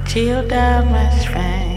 Tilda Mustang.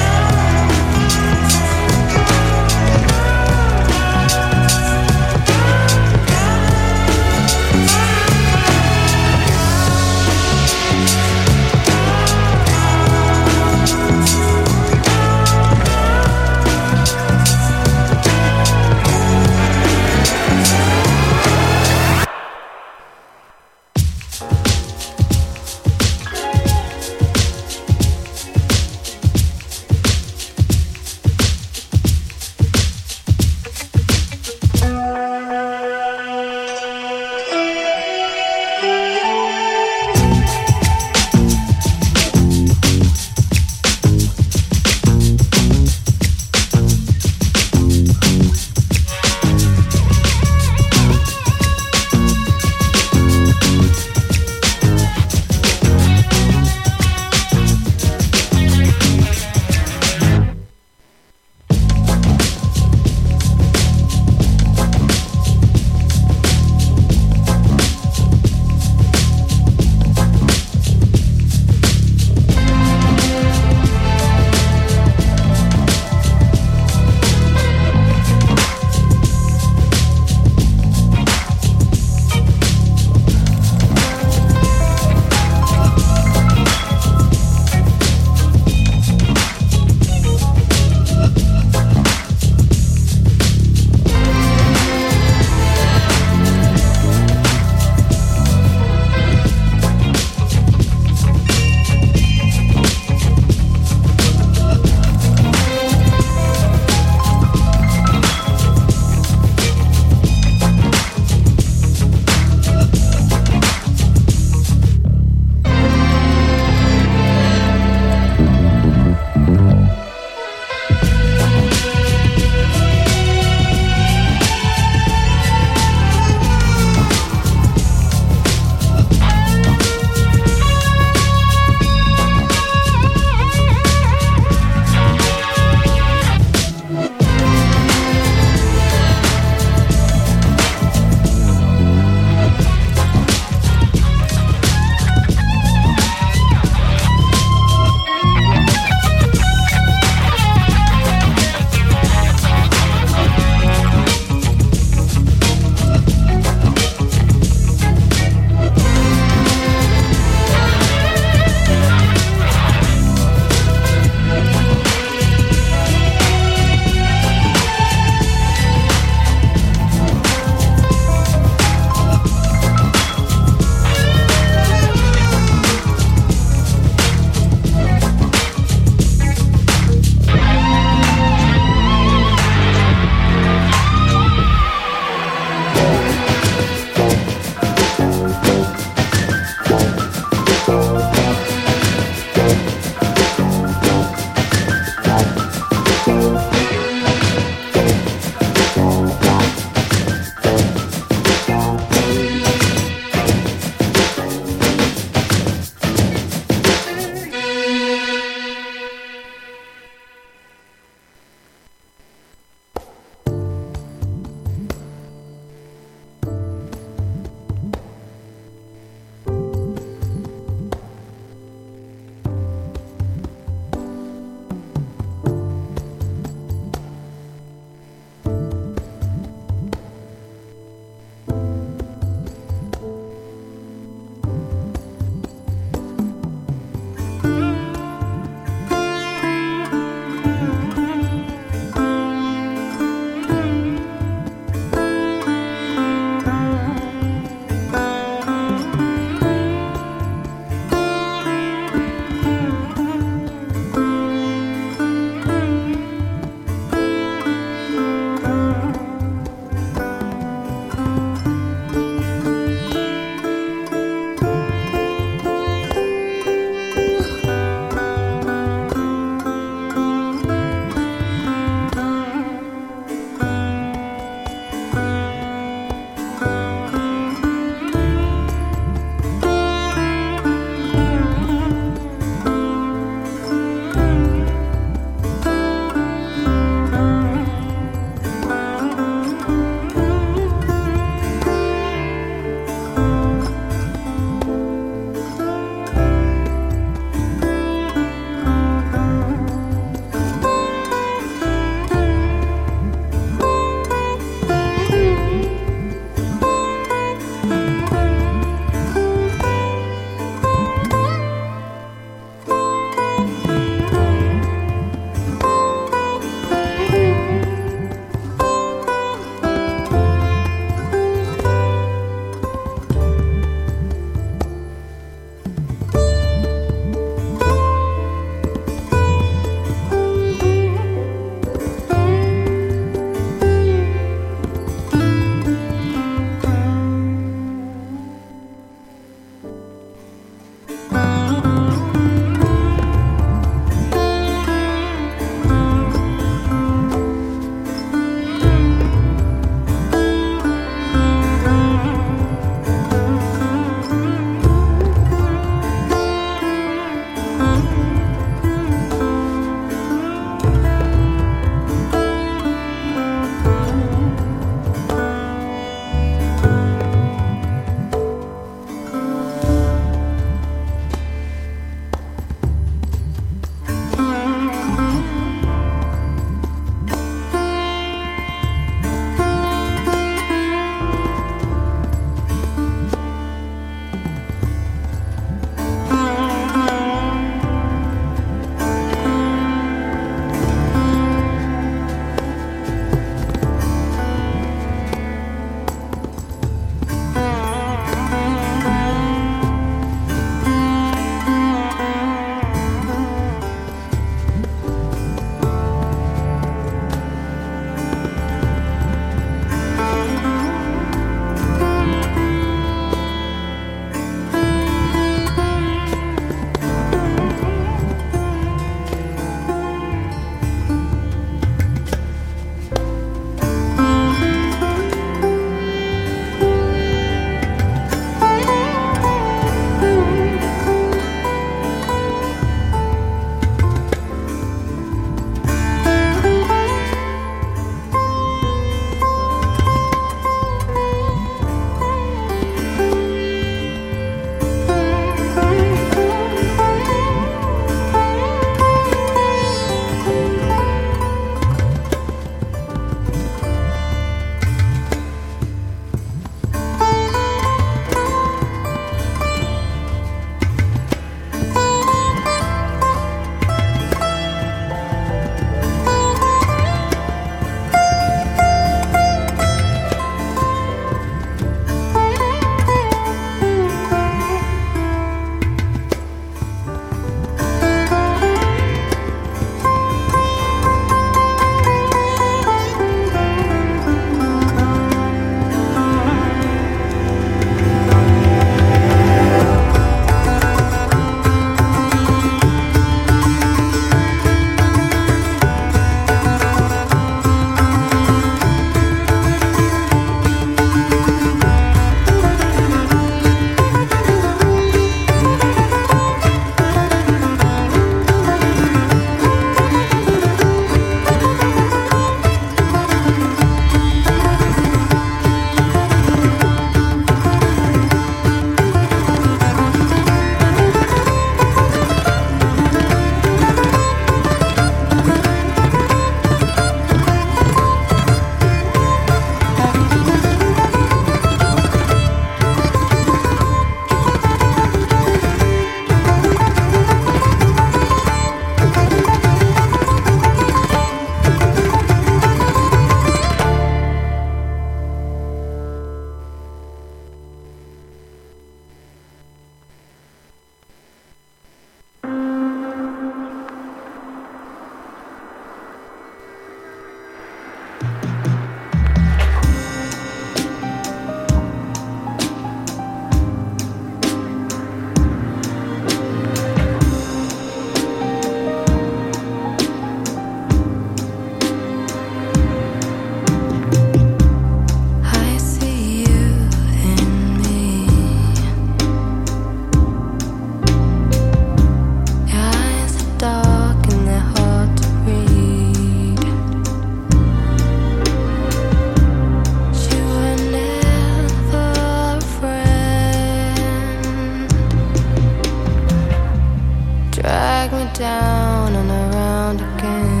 drag me down and around again.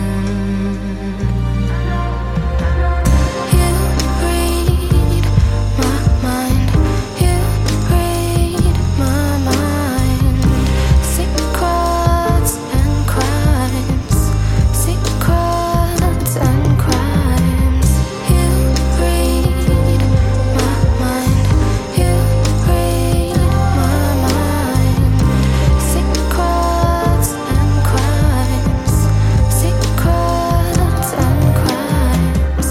You read my mind, you read my mind. Secrets and crimes, secrets and crimes. You read my mind, you read my mind. Secrets and crimes, secrets and crimes.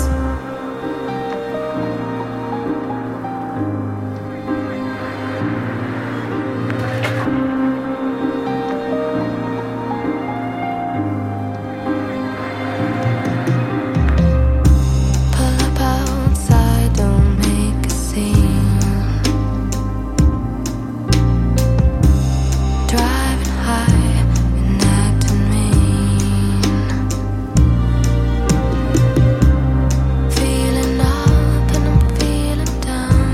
Pull up outside, don't make a scene. Driving high and acting mean. Feeling up and I'm feeling down.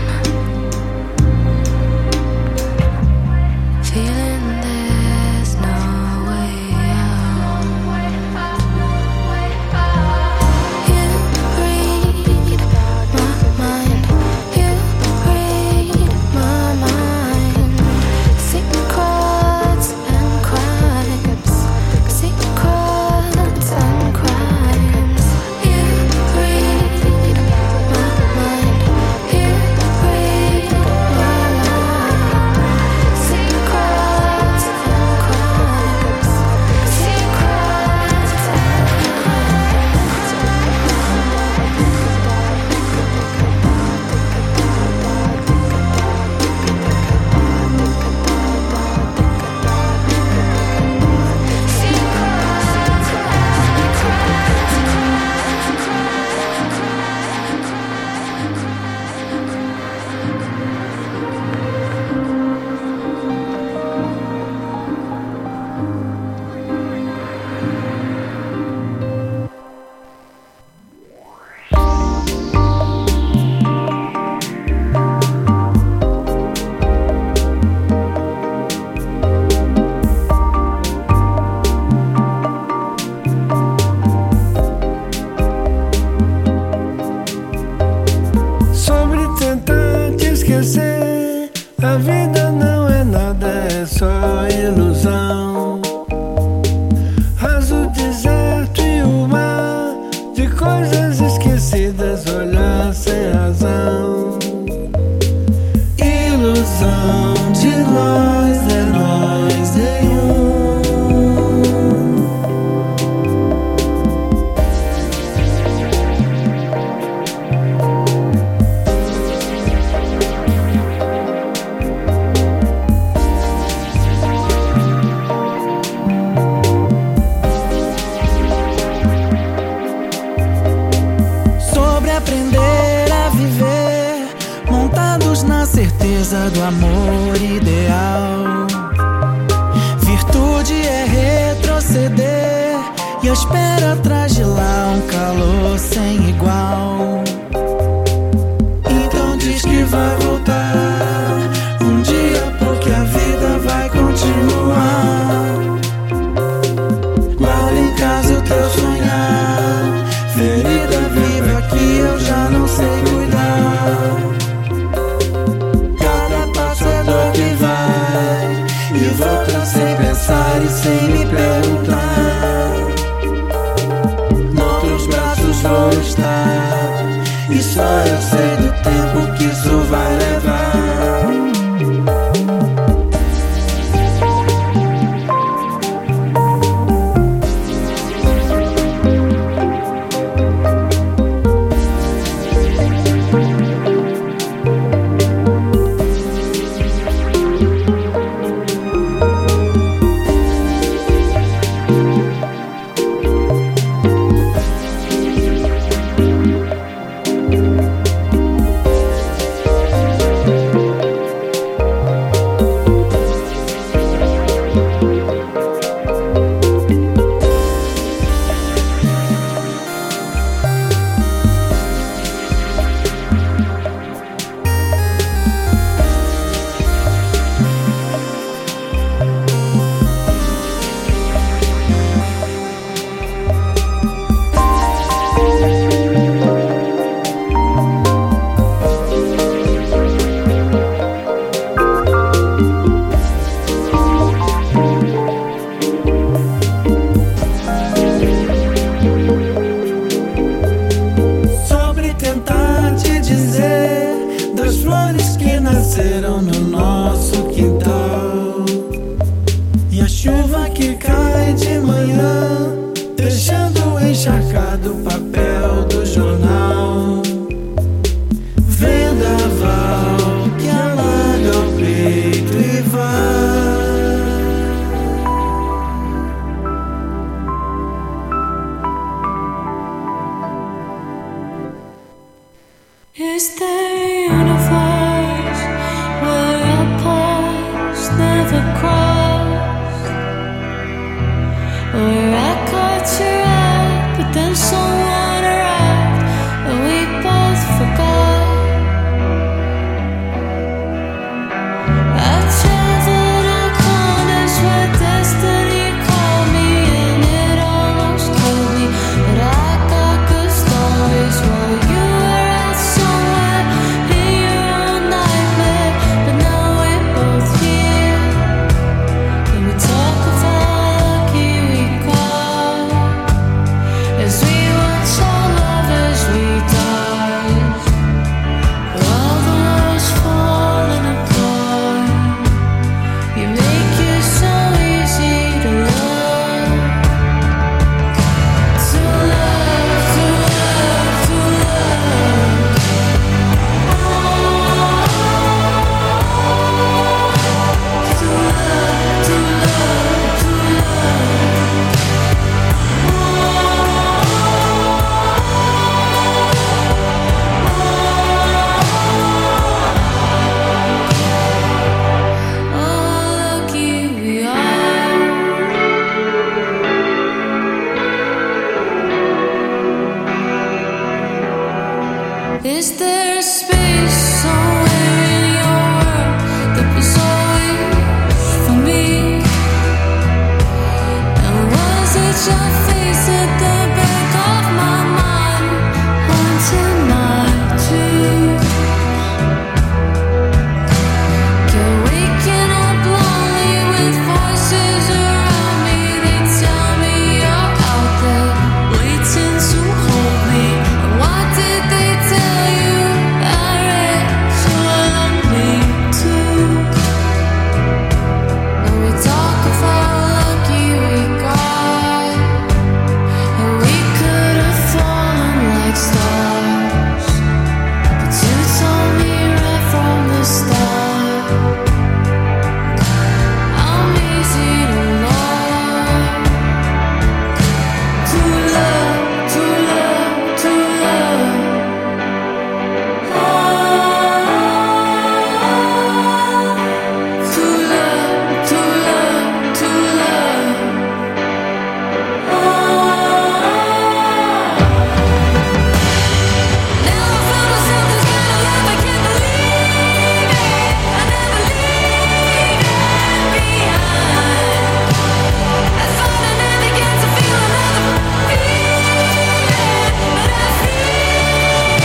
Feeling there's no way out. You read my mind, you read my mind. Secrets and crimes, secrets and crimes. You read my mind, you read my mind. Secrets and crimes, secrets and Sobre tentar te esquecer, a vida não é nada, é só ilusão. Raso deserto e o mar de coisas esquecidas, olhar sem razão. Ilusão de nós, é nós em um. Sobre aprender a viver, montados na certeza do amor ideal. Virtude é retroceder e a espera traz de lá um calor sem igual. Então diz que vai voltar um dia, porque a vida vai continuar. Guarda em casa o teu sonhar, ferida viva que eu já não sei cuidar. Cada passo é dor que vai e volta sem pensar e sem me perguntar. Noutros braços vou estar e só eu sei do tempo que isso vai levar. chão no nosso quintal. E a chuva que cai de manhã, deixando encharcado o papel do jornal. Vendaval que alaga o peito e vai. Is there a universe where our paths never cross? Where I caught your eye, but then someone arrived and we both forgot. I traveled on corners where destiny called me, and it almost killed me, but I got good stories while you were out somewhere in your own nightmare. But now we're both here, and we talk of how lucky we got as we watch our lovers retire, while the world's falling apart. You make it so easy to love, to love, to love, to love. To love, to love, to love. Oh, lucky we are. Is there a space somewhere in your world that was always for me? And was it your face at the back of my mind, haunting my dreams? Kept waking up lonely with voices around me. They tell me you're out there waiting to hold me. And what did they tell you? I read so lonely too. And we talk of how lucky we got, and we could have fallen like stars. But you told me right from the start, I'm easy to love. To love, to love, to love. To love, to love, to love. Now I found myself this kind of love, I can't believe it. I never leave it behind. I thought I never get to feel another feeling, but I feel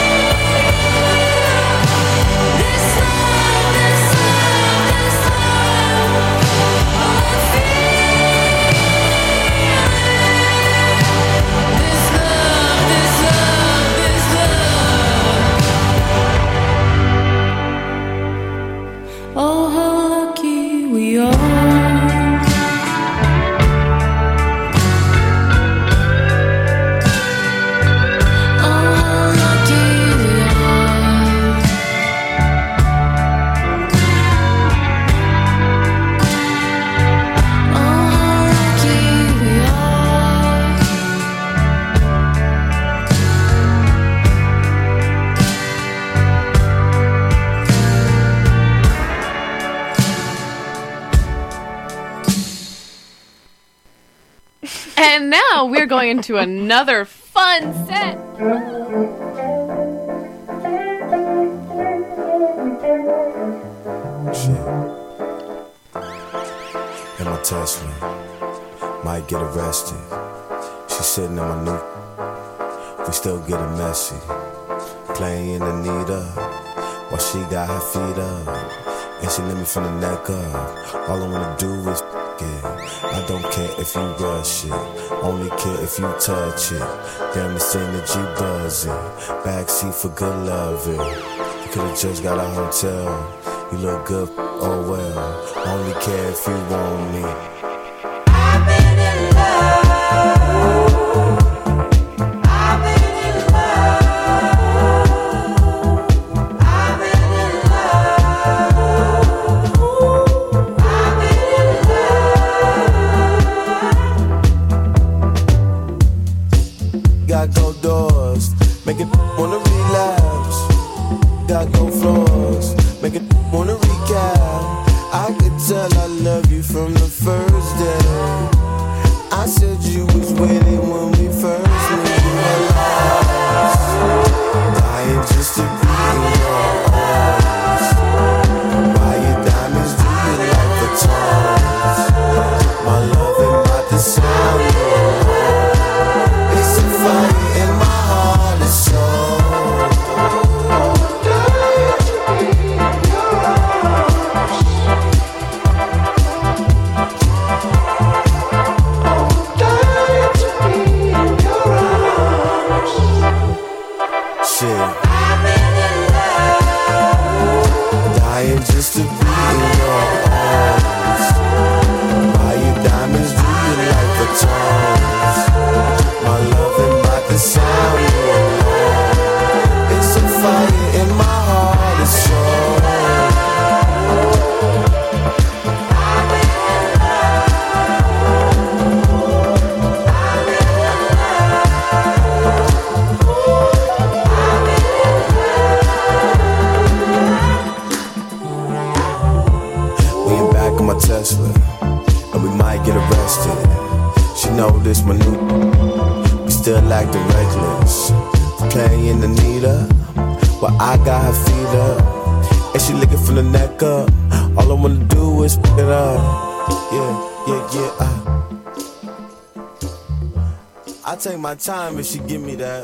this love, this love, this love. Oh, I'm feeling this love, this love, this love. Oh, how lucky we are. Oh, how lucky we are. Oh, how lucky we are. And now we're going into another fun set. Shit. In my Tesla, might get arrested. She sitting in my new. We still getting messy. Playing Anita while she got her feet up, and she let me from the neck up. All I wanna do is it. I don't care if you rush it, only care if you touch it. Damn, this energy buzzing, backseat for good loving. You could've just got a hotel, You look good, oh well. Only care if you want me. I've been in love. I've been in love. I've been in love. I've been in love. Got go doors, make it wanna relapse. Got go floors, make it wanna recap. I could tell I love you from the first day. I said you was with it when we first met. Dying just to be in your arms. Buy your diamonds, do you like the tongues? My love ain't about to sound good. It's a fire in my heart and soul. Dying just to be in your arms. Buy you diamonds, do you like the tongues? My love ain't about to sound good. It's a fire in my heart and soul. My Tesla, and we might get arrested. She know this my new. We still acting reckless. Playing Anita, while I got her feet up, and she licking from the neck up. All I wanna do is pick it up. Yeah. I take my time if she give me that.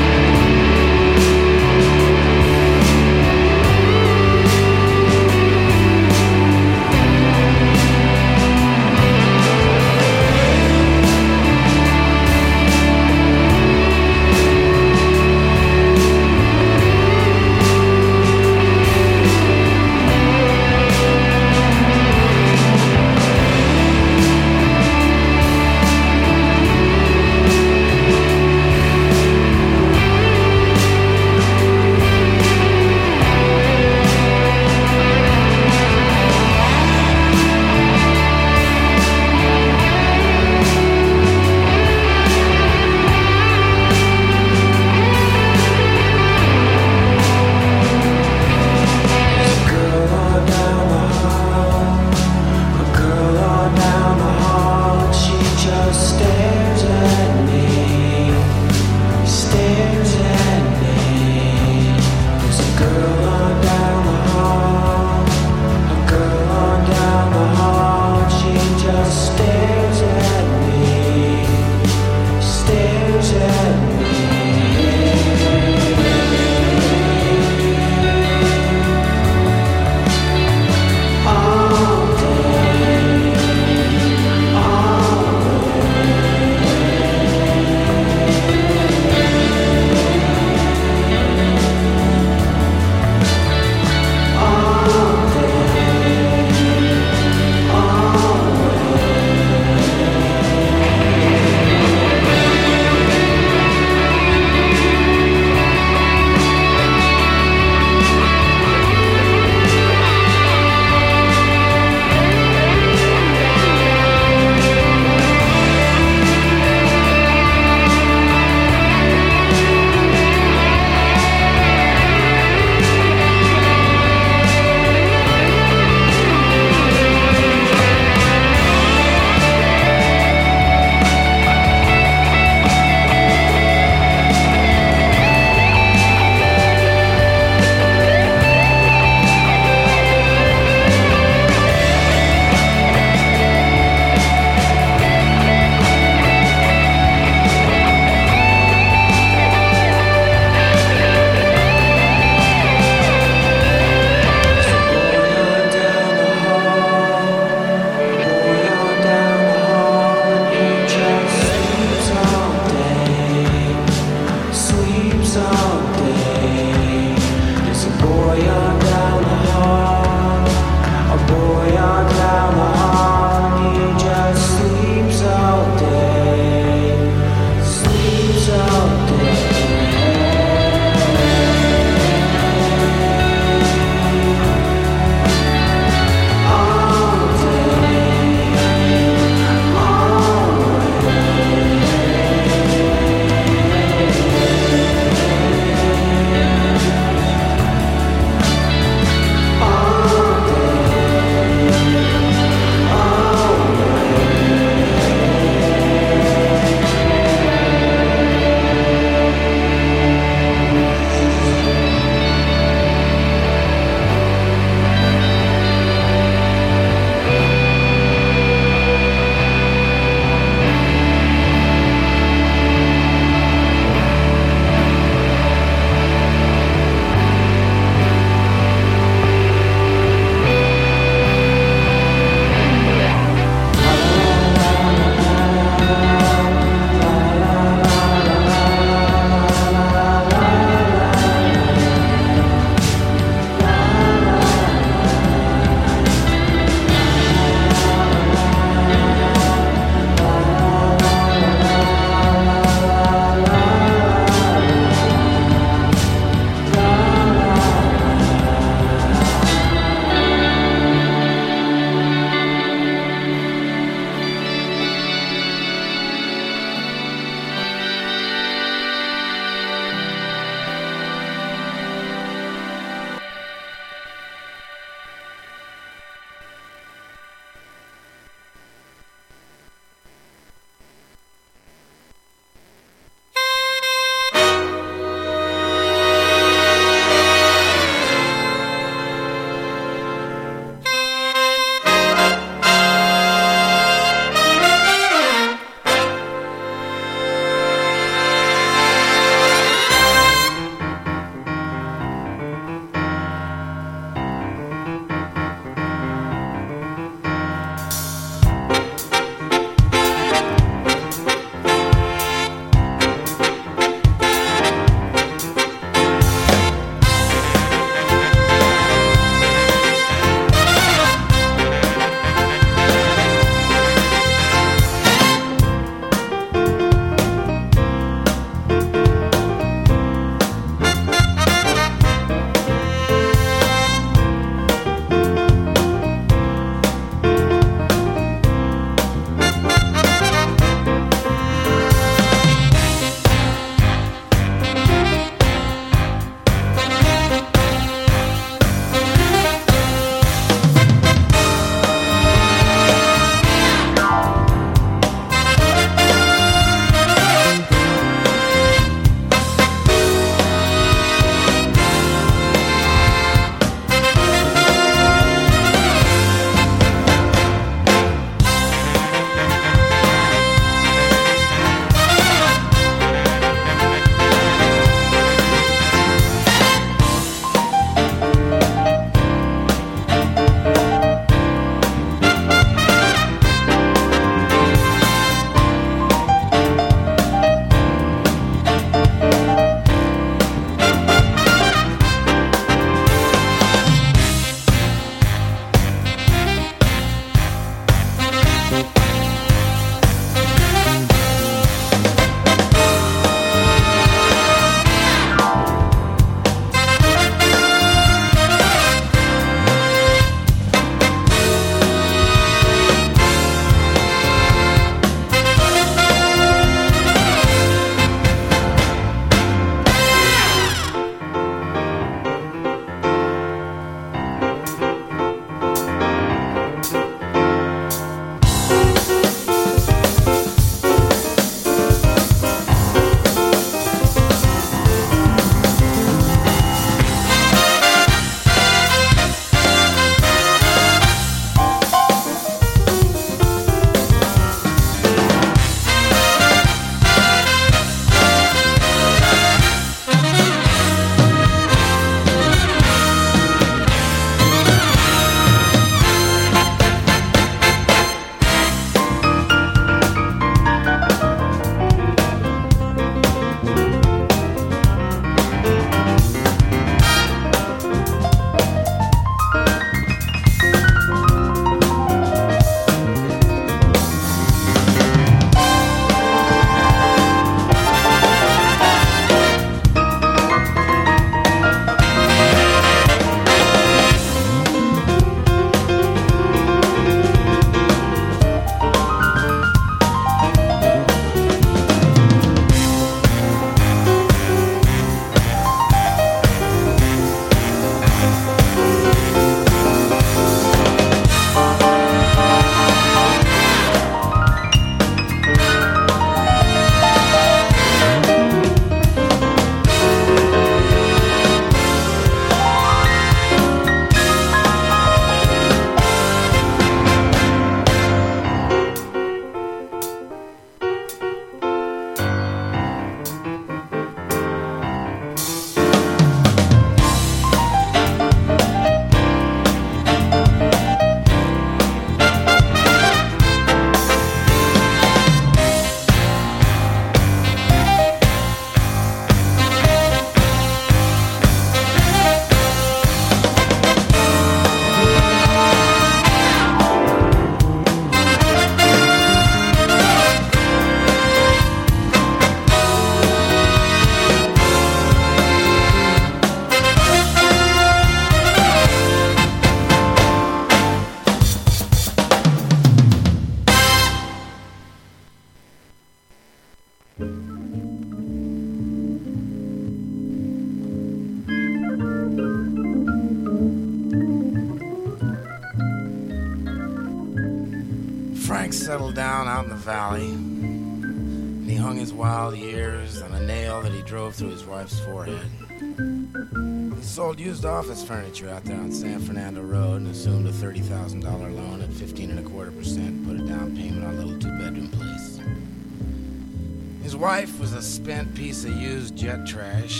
settled down out in the valley, and he hung his wild years on a nail that he drove through his wife's forehead. He sold used office furniture out there on San Fernando Road and assumed a $30,000 loan at 15.25%, put a down payment on a little two-bedroom place. His wife was a spent piece of used jet trash.